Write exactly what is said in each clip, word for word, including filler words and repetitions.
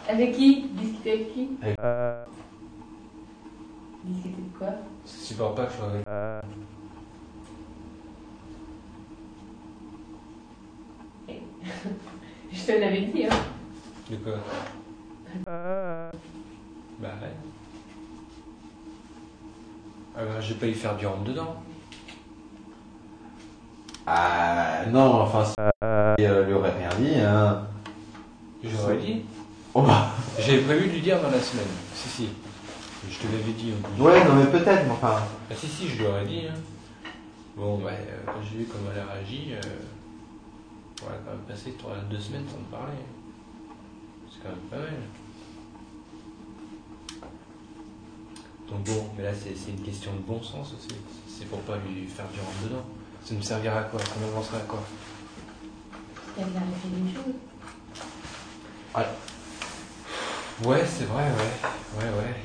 Avec qui? Discuter avec qui? Avec... Discuter de quoi? Ça supporte pas que je sois avec... Je te l'avais dit, hein. De quoi? Bah ouais. Alors j'ai pas eu faire du rentre dedans. Ah non, enfin, si euh, lui aurait rien dit, hein. J'aurais dit. Oh bah. J'avais prévu de lui dire dans la semaine. Si, si. Je te l'avais dit au bout. Ouais, non mais peut-être, mais enfin... Ah si, si, je lui aurais dit. Hein. Bon, bah, euh, quand j'ai vu comment elle a réagi, euh, on va quand même passer trois, deux semaines sans me parler. C'est quand même pas mal. Donc bon, mais là c'est une question de bon sens aussi. C'est pour pas lui faire du rentre dedans. Ça nous servira à quoi? Ça nous avancerait à quoi? Il a clarifié les choses. Ouais. Ouais, c'est vrai, ouais. Ouais, ouais.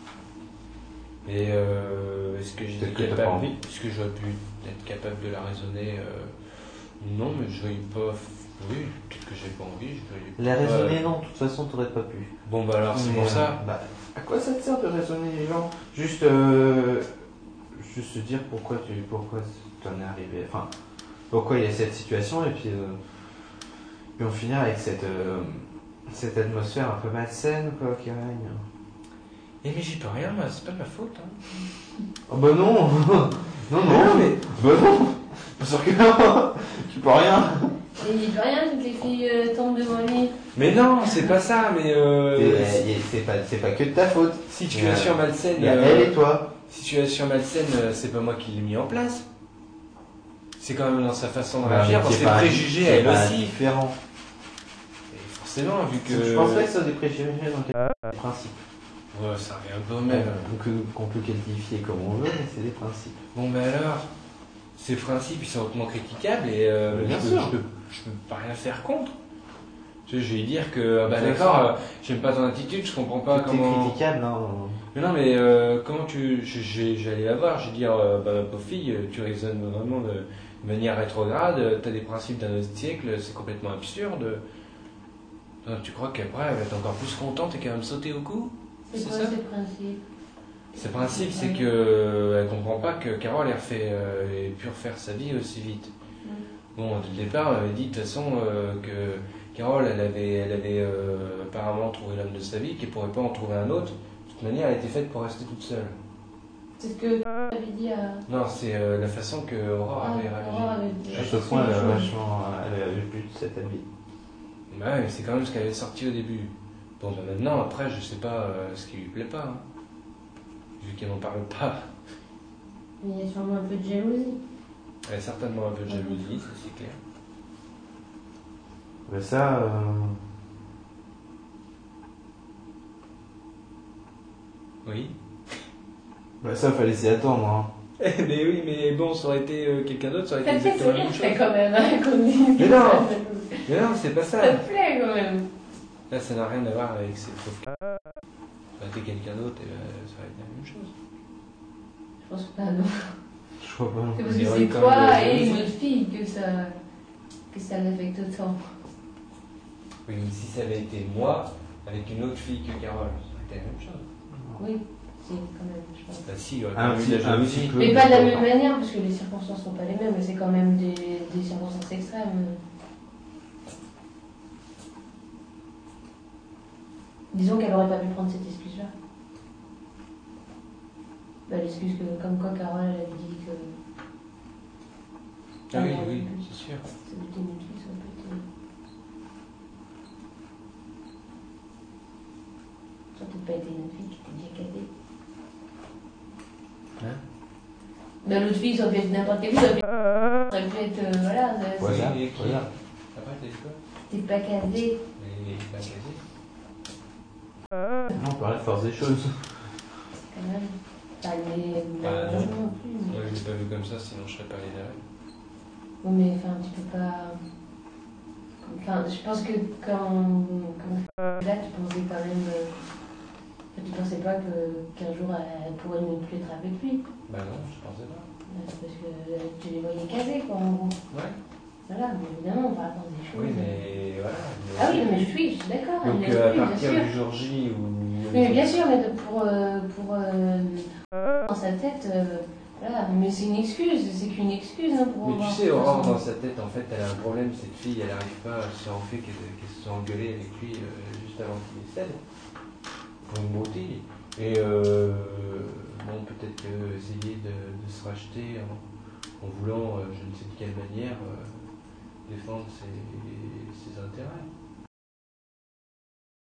Et euh, est-ce que j'étais capable, est-ce que j'aurais pu être capable de la raisonner euh, non, mais je voyais pas. Oui, peut-être que j'ai pas envie. Je la raisonner, pas... non, de toute façon, t'aurais pas pu. Bon, bah alors, c'est pour euh, ça. Bah, à quoi ça te sert de raisonner les gens? Juste, euh, juste se dire pourquoi tu, pourquoi t'en es arrivé. Enfin, pourquoi il y a cette situation, et puis, euh, puis on finit avec cette, euh, cette atmosphère un peu malsaine, quoi, qui règne. Eh mais j'y peux rien, moi, c'est pas de ma faute. Hein. Oh bah non. Non, non, mais... Bah non. Pas sûr que non. Tu peux rien. Et il peut rien, toutes les filles euh, tombent devant lui. Mais non, c'est pas ça, mais euh... C'est pas, c'est pas que de ta faute. Situation malsaine... Il y a euh... elle et toi. Situation malsaine, euh, c'est pas moi qui l'ai mis en place. C'est quand même dans sa façon de bah, réagir, parce que ses préjugés, elle aussi. Différent. Et forcément, vu que... Je pense pas que ça soit des préjugés dans les principes. Ouais, ça revient un peu au même. Qu'on peut qualifier comme on veut, mais c'est des principes. Bon, ben alors, ces principes, ils sont hautement critiquables et euh, bien je, sûr. Peux, je, peux, je peux pas rien faire contre. Je vais lui dire que, ah bah d'accord, euh, j'aime pas ton attitude, je comprends pas tout comment... C'est critiquable, non. Mais non, mais euh, comment tu... J'allais la voir, je vais dire, euh, bah ma pauvre fille, tu raisonnes vraiment de, de manière rétrograde, t'as des principes d'un autre siècle, c'est complètement absurde. Tu crois qu'après, elle va être encore plus contente et qu'elle va me sauter au cou? C'est quoi ce principe? Ce principe, c'est que euh, elle comprend pas que Carole ait, refait, euh, ait pu refaire sa vie aussi vite. Mm. Bon, dès le départ, elle avait dit de toute façon euh, que Carole, elle avait, elle avait euh, apparemment trouvé l'homme de sa vie, qu'elle pourrait pas en trouver un autre. De toute manière, elle était faite pour rester toute seule. C'est ce que tu avais dit à... Non, c'est euh, la façon que Aurore ah, avait réagi. Aurore avait dit. À ce point, elle avait vachement, elle avait plus de cette amie. Bah ouais, mais c'est quand même ce qu'elle avait sorti au début. Bon, ben maintenant, après, je sais pas euh, ce qui lui plaît pas. Hein. Vu qu'elle n'en parle pas. Mais il y a sûrement un peu de jalousie. Elle a certainement un peu de jalousie, ça c'est clair. Mais ça... Euh... Oui. Bah ça, fallait s'y attendre. Hein. Mais oui, mais bon, ça aurait été euh, quelqu'un d'autre, ça aurait été exactement la même chose. Ça quand même, hein, qu'on dise. Mais non, mais non, c'est pas ça. Ça te plaît quand même. Là, ça n'a rien à voir avec cette pauvres. Ça aurait été quelqu'un d'autre, et euh, ça aurait été la même chose. Je pense pas, non. Je crois pas. C'est parce que c'est toi et une autre fille que ça, que ça l'affecte autant. Oui, mais si ça avait été moi, avec une autre fille que Carole, ça aurait été la même chose. Oui, si, quand même, je pense. Bah si, il y aurait un eu de la jalousie. Mais pas de la même manière, parce que les circonstances sont pas les mêmes, mais c'est quand même des, des circonstances extrêmes. Disons qu'elle aurait pas pu prendre cette excuse-là. Bah, l'excuse que, comme quoi Carole, elle avait dit que... Ah oui, oui, c'est sûr. Ça peut être une fille, ça peut être... Ça peut pas été une fille qui était bien cadée. Hein? Bah, l'autre fille, ça peut être n'importe quelle fille, ça peut être... Ça peut être... Euh, voilà, ça, voilà, et voilà. Après, t'as dit quoi? T'es pas casé. Mais il est pas casé. Non, on parlait de force des choses. Quand même. Pas les... Bah, non. non plus. Mais... Moi, je l'ai pas vu comme ça, sinon je serais pas allé derrière. Oui, mais enfin, tu peux pas... Enfin, je pense que quand... quand... Là, tu pensais quand même... Euh... Enfin, tu pensais pas que qu'un jour, elle pourrait ne plus être avec lui. Bah non, je pensais pas. Parce que tu les voyais casés, quoi, en gros. Ouais. Voilà, mais évidemment, on va apprendre des choses. Oui, mais voilà. Mais... Ah oui, mais je suis, je suis d'accord. Donc, mais euh, oui, à partir bien du sûr. jour J où. Oui, mais bien sûr, mais de- pour. euh, pour euh, dans sa tête, euh, voilà, mais c'est une excuse, c'est qu'une excuse hein, pour. Mais tu avoir- sais, Aurore, dans sa tête, en fait, elle a un problème, cette fille, elle n'arrive pas à se faire en fait qu'elle qu'elle se soit engueulée avec lui euh, juste avant qu'il décède. Pour une broutille. Et euh, bon, peut-être que essayer de, de se racheter en, en voulant, euh, je ne sais de quelle manière, euh, défendre ses, ses intérêts.